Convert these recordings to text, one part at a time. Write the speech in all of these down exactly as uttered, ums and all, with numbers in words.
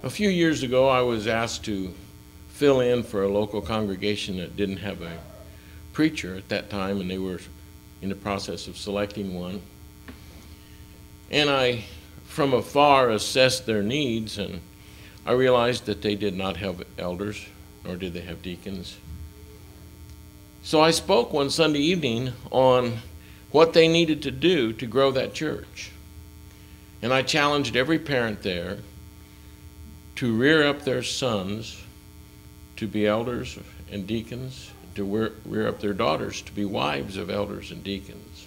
A few years ago, I was asked to fill in for a local congregation that didn't have a preacher at that time, and they were in the process of selecting one. And I, from afar, assessed their needs, and I realized that they did not have elders, nor did they have deacons. So I spoke one Sunday evening on what they needed to do to grow that church. And I challenged every parent there to rear up their sons to be elders and deacons, to rear, rear up their daughters to be wives of elders and deacons.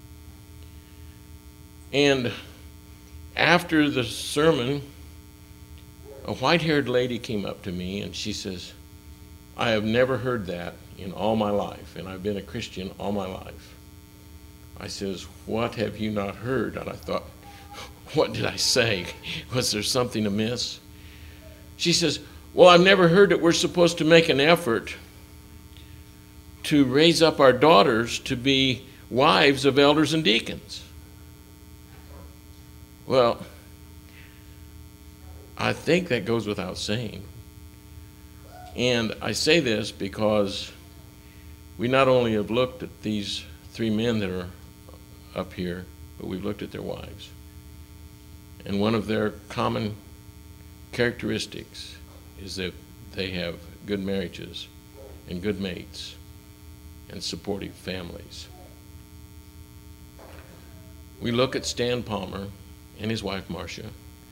And after the sermon, a white-haired lady came up to me and she says, "I have never heard that in all my life, and I've been a Christian all my life." I says, "What have you not heard?" And I thought, what did I say? Was there something amiss? She says, "Well, I've never heard that we're supposed to make an effort to raise up our daughters to be wives of elders and deacons." Well, I think that goes without saying. And I say this because we not only have looked at these three men that are up here, but we've looked at their wives. And one of their common characteristics is that they have good marriages and good mates and supportive families. We look at Stan Palmer and his wife Marcia.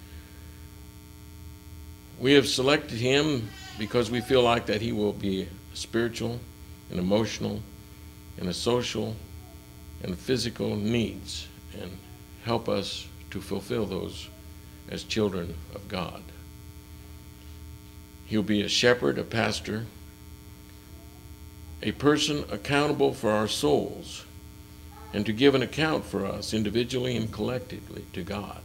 We have selected him because we feel like that he will be spiritual and emotional and a social and physical needs and help us to fulfill those as children of God. He'll be a shepherd, a pastor, a person accountable for our souls and to give an account for us individually and collectively to God.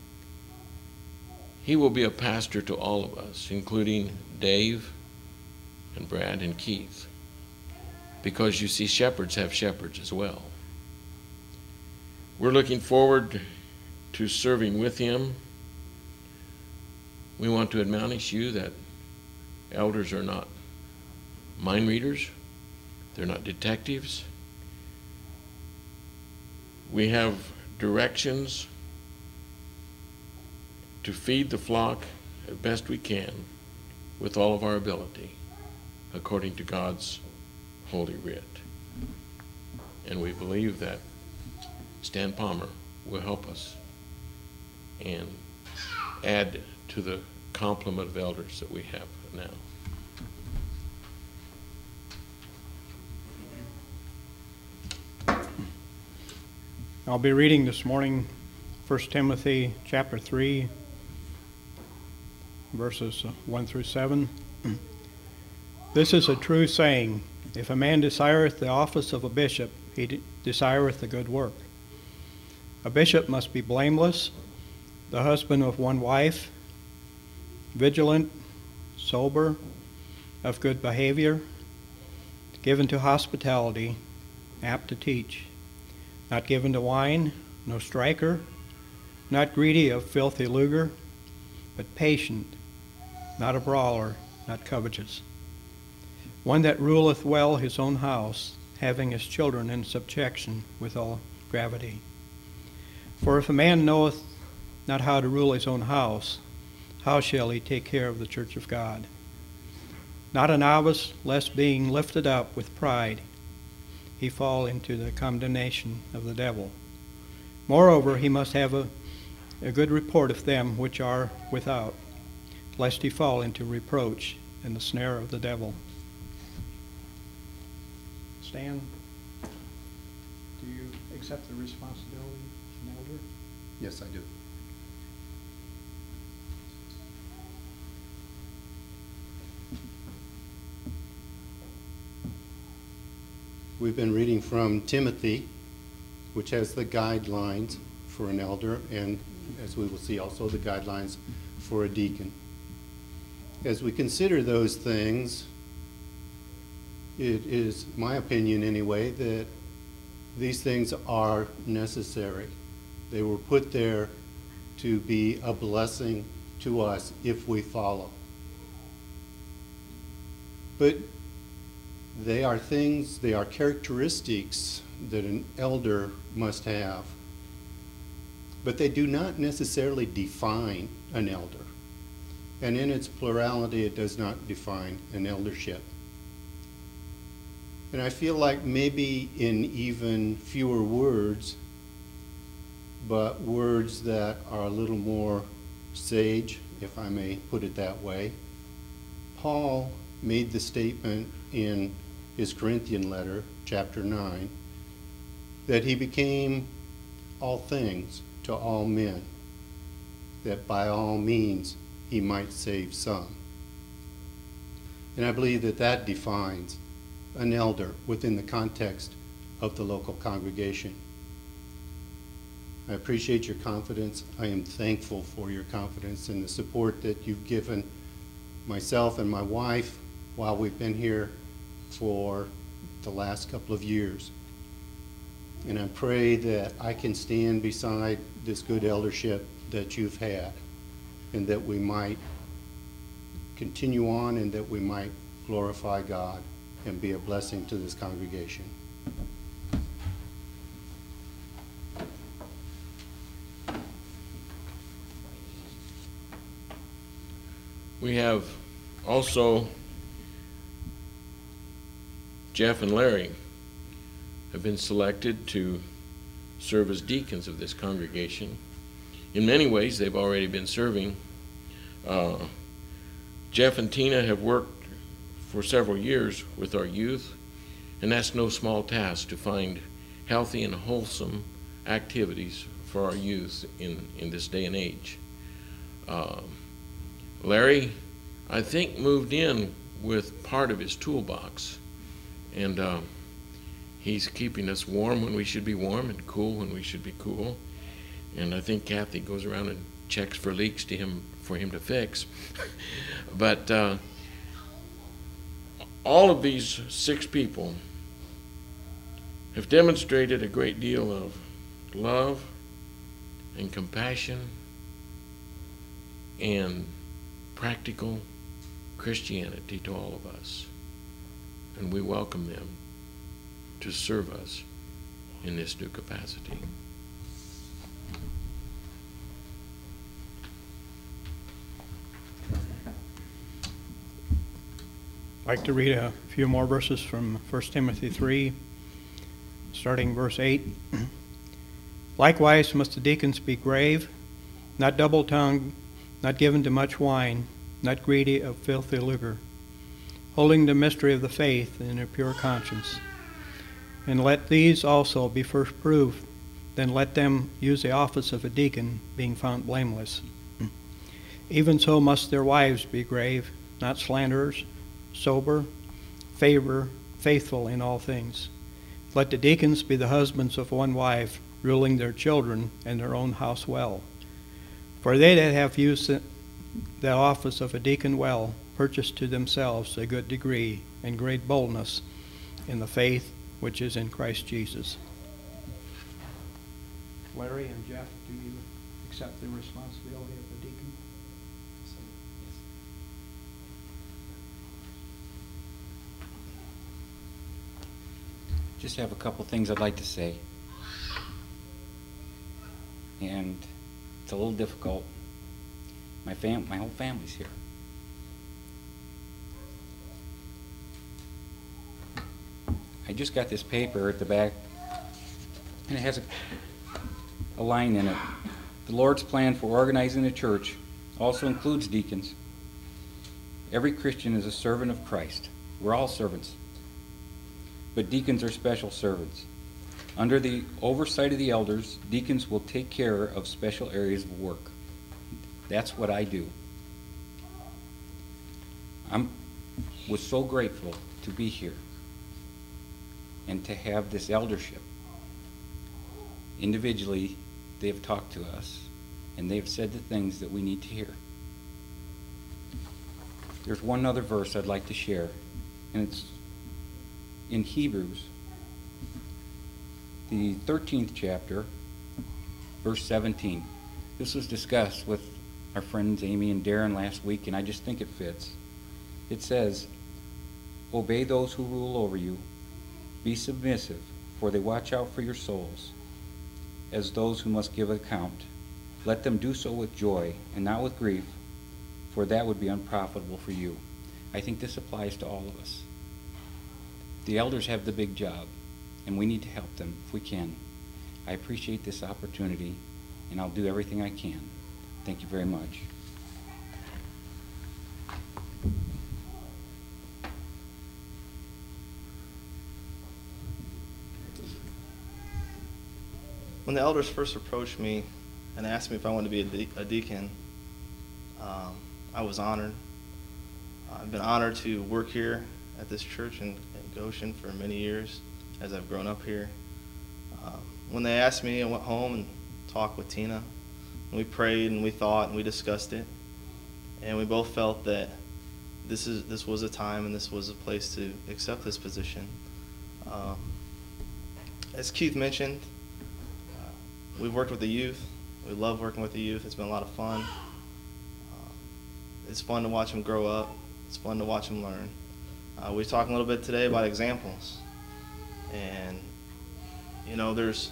He will be a pastor to all of us, including Dave and Brad and Keith, because you see, shepherds have shepherds as well. We're looking forward to serving with him. We want to admonish you that elders are not mind readers. They're not detectives. We have directions to feed the flock as best we can with all of our ability, according to God's holy writ. And we believe that Stan Palmer will help us and add to the complement of elders that we have now. I'll be reading this morning First Timothy chapter three, verses one through seven. This is a true saying, if a man desireth the office of a bishop, he de- desireth a good work. A bishop must be blameless, the husband of one wife, vigilant, sober, of good behavior, given to hospitality, apt to teach, not given to wine, no striker, not greedy of filthy lucre, but patient, not a brawler, not covetous. One that ruleth well his own house, having his children in subjection with all gravity. For if a man knoweth not how to rule his own house, how shall he take care of the church of God? Not a novice, lest being lifted up with pride, he fall into the condemnation of the devil. Moreover, he must have a, a good report of them which are without, lest he fall into reproach and the snare of the devil. Stan, do you accept the responsibility as an elder? Yes, I do. We've been reading from Timothy, which has the guidelines for an elder, and as we will see also the guidelines for a deacon. As we consider those things, it is my opinion anyway that these things are necessary. They were put there to be a blessing to us if we follow. But they are things, they are characteristics that an elder must have. But they do not necessarily define an elder. And in its plurality, it does not define an eldership. And I feel like maybe in even fewer words, but words that are a little more sage, if I may put it that way, Paul made the statement in his Corinthian letter, chapter nine, that he became all things to all men, that by all means he might save some. And I believe that that defines an elder within the context of the local congregation. I appreciate your confidence. I am thankful for your confidence and the support that you've given myself and my wife while we've been here for the last couple of years. And I pray that I can stand beside this good eldership that you've had, and that we might continue on, and that we might glorify God and be a blessing to this congregation. We have also Jeff and Larry have been selected to serve as deacons of this congregation. In many ways, they've already been serving. Uh, Jeff and Tina have worked for several years with our youth, and that's no small task to find healthy and wholesome activities for our youth in, in this day and age. Uh, Larry, I think, moved in with part of his toolbox, and uh, he's keeping us warm when we should be warm and cool when we should be cool. And I think Kathy goes around and checks for leaks to him for him to fix. But uh, all of these six people have demonstrated a great deal of love and compassion and practical Christianity to all of us. And we welcome them to serve us in this new capacity. I'd like to read a few more verses from First Timothy three, starting verse eight. Likewise must the deacons be grave, not double-tongued, not given to much wine, not greedy of filthy lucre, holding the mystery of the faith in a pure conscience. And let these also be first proved, then let them use the office of a deacon, being found blameless. Even so must their wives be grave, not slanderers, sober, favor, faithful in all things. Let the deacons be the husbands of one wife, ruling their children and their own house well. For they that have used the office of a deacon well purchase to themselves a good degree and great boldness in the faith which is in Christ Jesus. Larry and Jeff, do you accept the responsibility of the deacon? Just have a couple things I'd like to say. And it's a little difficult. My fam my whole family's here. I just got this paper at the back, and it has a, a line in it. The Lord's plan for organizing a church also includes deacons. Every Christian is a servant of Christ. We're all servants. But deacons are special servants. Under the oversight of the elders, deacons will take care of special areas of work. That's what I do. I was so grateful to be here and to have this eldership. Individually, they've talked to us, and they've said the things that we need to hear. There's one other verse I'd like to share, and it's in Hebrews, the thirteenth chapter, verse seventeen. This was discussed with our friends Amy and Darren last week, and I just think it fits. It says, "Obey those who rule over you. Be submissive, for they watch out for your souls, as those who must give account. Let them do so with joy and not with grief, for that would be unprofitable for you." I think this applies to all of us. The elders have the big job, and we need to help them if we can. I appreciate this opportunity, and I'll do everything I can. Thank you very much. When the elders first approached me and asked me if I wanted to be a, de a deacon, um, I was honored. I've been honored to work here at this church in, in Goshen for many years as I've grown up here. Um, when they asked me, I went home and talked with Tina. And we prayed and we thought and we discussed it. And we both felt that this is this was a time and this was a place to accept this position. Um, as Keith mentioned, uh, we've worked with the youth. We love working with the youth. It's been a lot of fun. Uh, it's fun to watch them grow up. It's fun to watch them learn. Uh, we talked a little bit today about examples. And, you know, there's,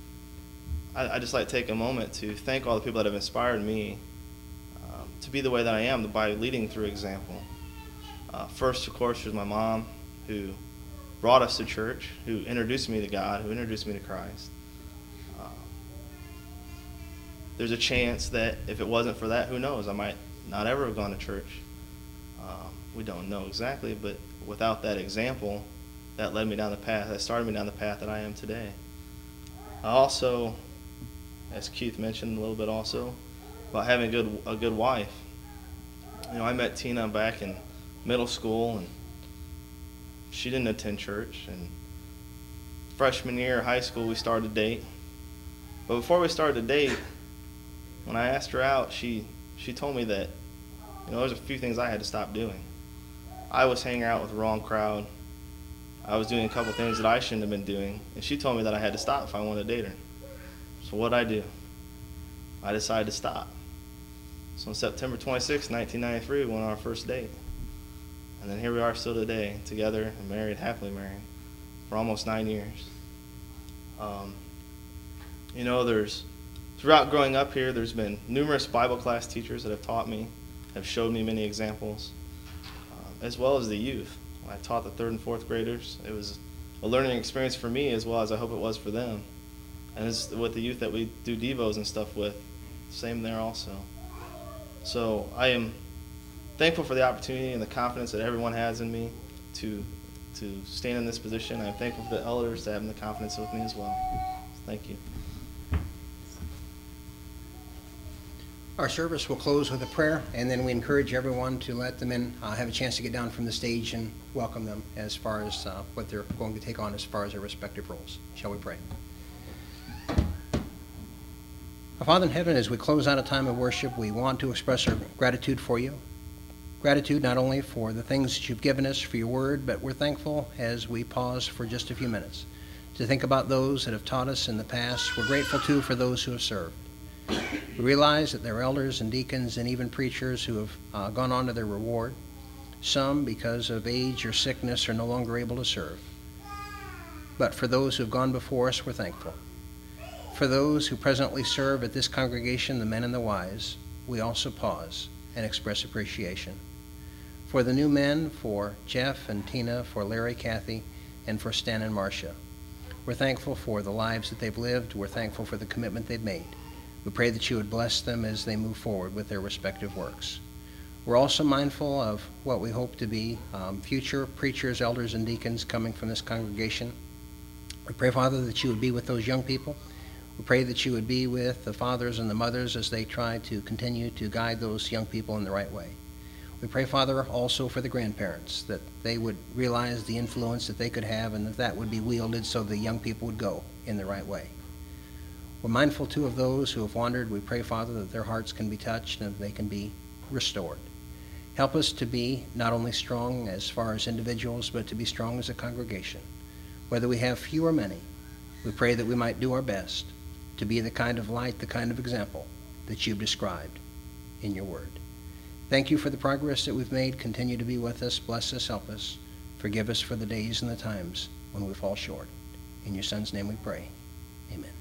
I, I just like to take a moment to thank all the people that have inspired me um, to be the way that I am by leading through example. Uh, first, of course, was my mom, who brought us to church, who introduced me to God, who introduced me to Christ. Uh, there's a chance that if it wasn't for that, who knows, I might not ever have gone to church. Um, we don't know exactly, but without that example, that led me down the path, that started me down the path that I am today. I also, as Keith mentioned a little bit also, about having a good, a good wife. You know, I met Tina back in middle school, and she didn't attend church. And freshman year of high school, we started to date. But before we started to date, when I asked her out, she, she told me that, you know, there's a few things I had to stop doing. I was hanging out with the wrong crowd. I was doing a couple things that I shouldn't have been doing, and she told me that I had to stop if I wanted to date her. So what did I do? I decided to stop. So on September twenty-sixth, nineteen ninety-three, we went on our first date. And then here we are still today, together and married, happily married, for almost nine years. Um, you know, there's, throughout growing up here, there's been numerous Bible class teachers that have taught me, have showed me many examples, uh, as well as the youth. When I taught the third and fourth graders, it was a learning experience for me as well as I hope it was for them. And it's with the youth that we do devos and stuff with, same there also. So I am thankful for the opportunity and the confidence that everyone has in me to to stand in this position. I'm thankful for the elders to have the confidence with me as well. Thank you. Our service will close with a prayer, and then we encourage everyone to let them in, uh, have a chance to get down from the stage and welcome them as far as uh, what they're going to take on as far as their respective roles. Shall we pray? Our Father in heaven, as we close out a time of worship, we want to express our gratitude for you. Gratitude not only for the things that you've given us, for your word, but we're thankful as we pause for just a few minutes to think about those that have taught us in the past. We're grateful, too, for those who have served. We realize that there are elders and deacons and even preachers who have uh, gone on to their reward. Some, because of age or sickness, are no longer able to serve. But for those who have gone before us, we're thankful. For those who presently serve at this congregation, the men and the wise, we also pause and express appreciation. For the new men, for Jeff and Tina, for Larry, Kathy, and for Stan and Marcia, we're thankful for the lives that they've lived. We're thankful for the commitment they've made. We pray that you would bless them as they move forward with their respective works. We're also mindful of what we hope to be um, future preachers, elders, and deacons coming from this congregation. We pray, Father, that you would be with those young people. We pray that you would be with the fathers and the mothers as they try to continue to guide those young people in the right way. We pray, Father, also for the grandparents, that they would realize the influence that they could have and that that would be wielded so the young people would go in the right way. We're mindful, too, of those who have wandered. We pray, Father, that their hearts can be touched and that they can be restored. Help us to be not only strong as far as individuals, but to be strong as a congregation. Whether we have few or many, we pray that we might do our best to be the kind of light, the kind of example that you've described. in your word. Thank you for the progress that we've made. Continue to be with us. Bless us. Help us. Forgive us for the days and the times when we fall short. In your Son's name we pray. Amen.